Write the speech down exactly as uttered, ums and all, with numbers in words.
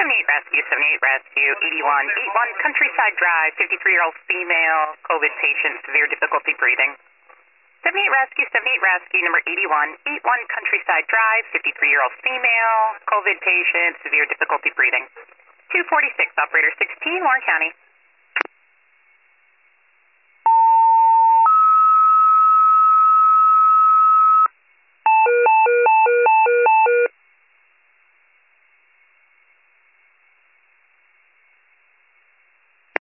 seventy-eight Rescue, seventy-eight Rescue, eighty-one, eighty-one Countryside Drive, fifty-three-year-old female, COVID patient, severe difficulty breathing. seventy-eight Rescue, seventy-eight Rescue, number eighty-one, eighty-one Countryside Drive, fifty-three-year-old female, COVID patient, severe difficulty breathing. two forty-six, operator sixteen, Warren County.